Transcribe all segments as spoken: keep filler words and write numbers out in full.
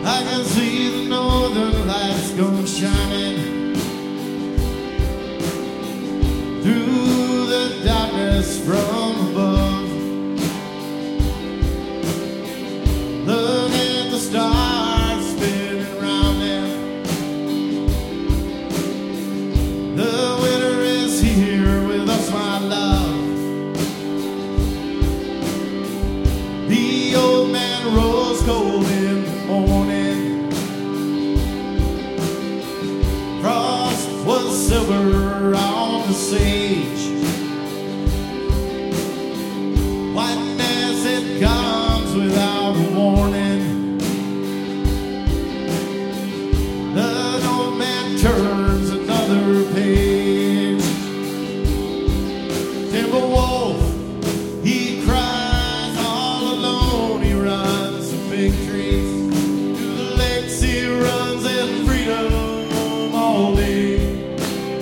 I can see the northern lights go shining through the darkness from above. Look at the stars spinning around them. The winter is here with us, my love. The old man rose cold in the morning. Frost was silver on the sage. Whiteness, it comes without a warning. The old man turns another page. Timberwolf, he cries all alone. He runs to big trees, to the lakes he runs in freedom all day.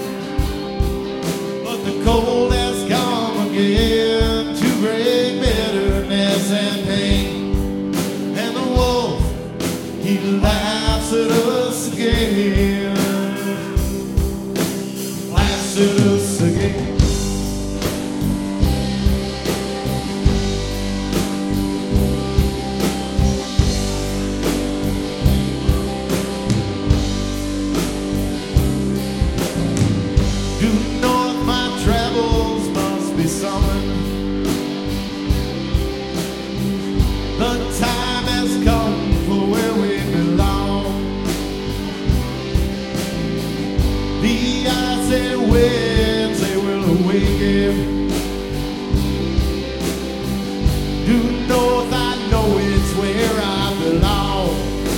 But the cold has come again to bring bitterness and pain. And the wolf, he laughs at us again. Laughs at us again. Due north my travels must be summoned. The time has come for where we belong. The icy winds, they will awaken. Due north I know it's where I belong.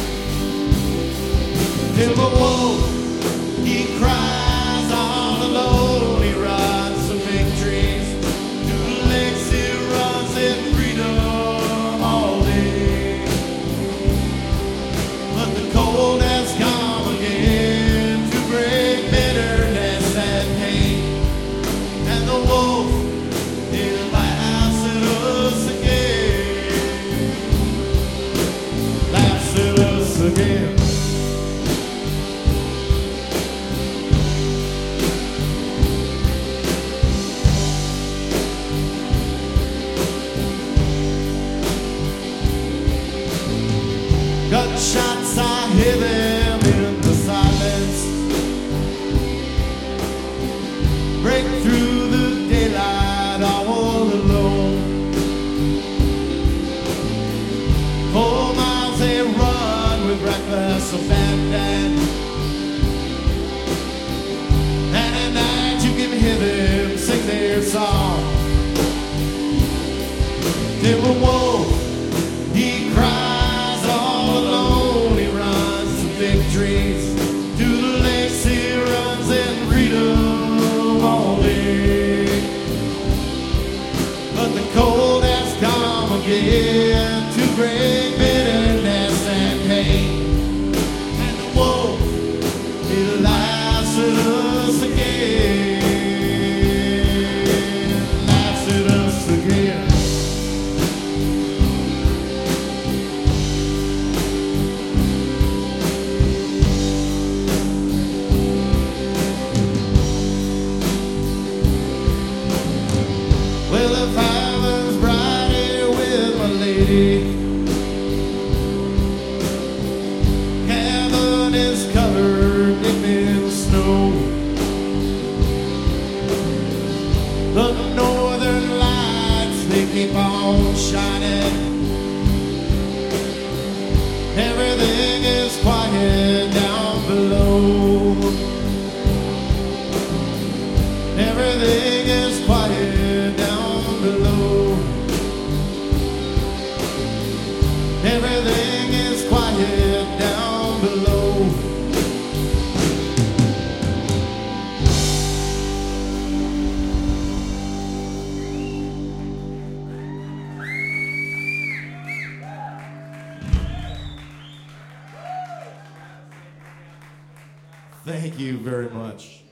Timberwolf, he cries all alone. He runs to big trees, to the lakes he runs in freedom all day. But the cold has come again to bring bitterness and pain. And the wolf, he laughs at us again. Laughs at us again. Gunshots, I hear them in the silence. Break through the daylight all alone. Four miles they run with reckless abandon. And at night you can hear them sing their song. Timberwolf, he cries all alone. He runs to big trees, to the lakes he runs in freedom all day. But the cold has come again to bring bitterness and pain. And the wolf, he laughs at us again. Laughs at us again. Well, if I was riding with my lady, cabin is covered deep in snow. The northern lights, they keep on shining. Everything is quiet down below. Everything is quiet down below. Everything is quiet down below. Thank you very much.